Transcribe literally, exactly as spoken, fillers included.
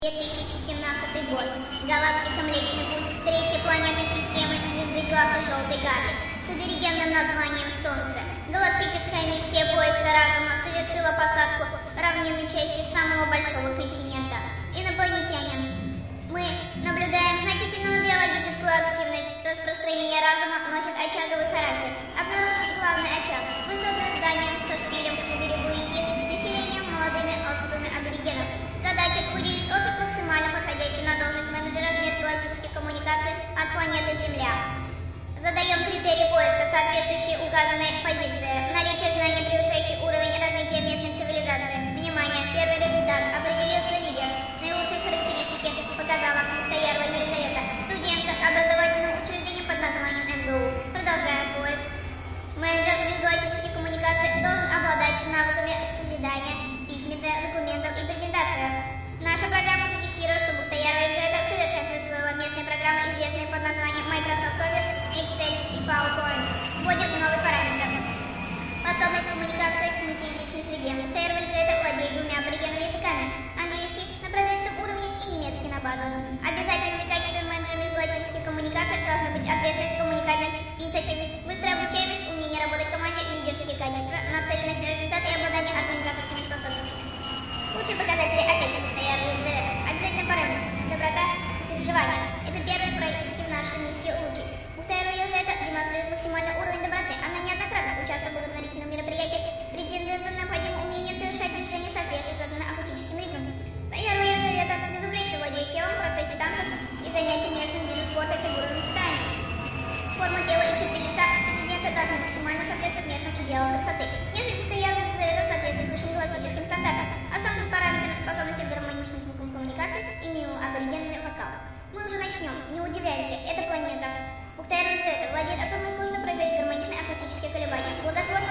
две тысячи семнадцатый год. Галактика Млечный Путь, третья планета системы звезды класса Желтой Гарри с аборигенным названием Солнце. Галактическая миссия поиска разума совершила посадку в равнинной части самого большого континента. Инопланетянин. Мы наблюдаем значительную биологическую активность. Распространение разума носит очаговый характер. Обнаружен главный очаг. Высотное здание со шпилем на берегу реки, населением молодыми особами аборигенов. Задача выделить особь, максимально подходящую на должность менеджера межгалактических коммуникаций от планеты Земля. Задаем критерии поиска, соответствующие указанной позиции. Наличие знаний, превышающий уровень развития местной цивилизации. Внимание! Первый результат. Определился лидер. Наилучшие характеристики показала Таярова Елизавета. Студентка образовательного учреждения под названием эм гэ у. Продолжаем поиск. Менеджер межгалактических коммуникаций должен обладать навыками созидания, письменных документов и презентации. Наша программа зафиксирует, что Бухтаярова Елизавета совершенствует свою местные программы, известные под названием Microsoft Office, Excel и PowerPoint. Вводим новый параметр. Способность коммуникации в мультиязычной среде. Бухтаярова Елизавета владеет двумя аборигенными языками. Английский на продвинутом уровне и немецкий на базовом. Обязательными качествами менеджера межгалактических коммуникаций должны быть ответственность, коммуникабельность, инициативность, быстрая обучаемость, умение работать в команде, лидерские качества, нацеленность на результаты и обладание организаторскими способностями. Лучшие показатели опять же Бухтаярова Елизавета. Обязательно параметр. Доброта, сопереживание. Это первые практики в нашей миссии улучшить. Бухтаярова Елизавета демонстрирует максимальный уровень доброты. Она неоднократно участвует в благотворительном мероприятии. Претенденту необходимо умение совершать движения в соответствии с заданным акустическим ритмом. Бухтаярова Елизавета безупречно владеет телом в процессе танцев и занятий местным видом спорта и фигурным питанием. Форма тела и черты лица претендента должны максимально соответствовать местным идеалам красоты. Нежели Бухтаярова Елизавета соответствует высшим галактическим стандартам. Основным параметром способности к гармоничным звукам коммуникации и мимо аборигенными вокалом. Мы уже начнем. Не удивляемся. Это планета. Бухтаярова Елизавета владеет особым искусством производить гармоничные акустические колебания. Благотворно